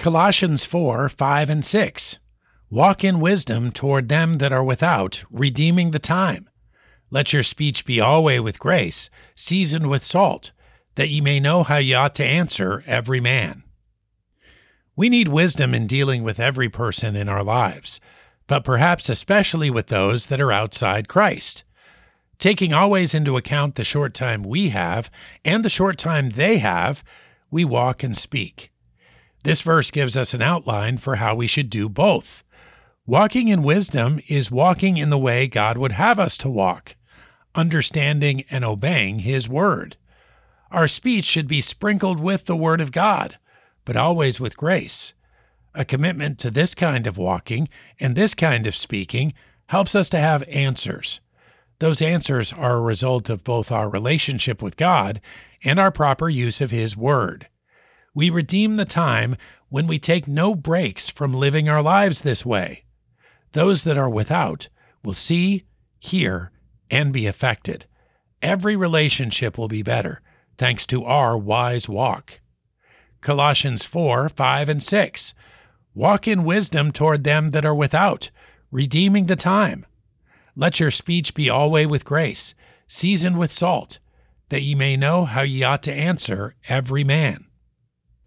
Colossians 4:5-6. Walk in wisdom toward them that are without, redeeming the time. Let your speech be always with grace, seasoned with salt, that ye may know how ye ought to answer every man. We need wisdom in dealing with every person in our lives, but perhaps especially with those that are outside Christ. Taking always into account the short time we have and the short time they have, we walk and speak. This verse gives us an outline for how we should do both. Walking in wisdom is walking in the way God would have us to walk, understanding and obeying His Word. Our speech should be sprinkled with the Word of God, but always with grace. A commitment to this kind of walking and this kind of speaking helps us to have answers. Those answers are a result of both our relationship with God and our proper use of His Word. We redeem the time when we take no breaks from living our lives this way. Those that are without will see, hear, and be affected. Every relationship will be better thanks to our wise walk. Colossians 4:5-6. Walk in wisdom toward them that are without, redeeming the time. Let your speech be always with grace, seasoned with salt, that ye may know how ye ought to answer every man.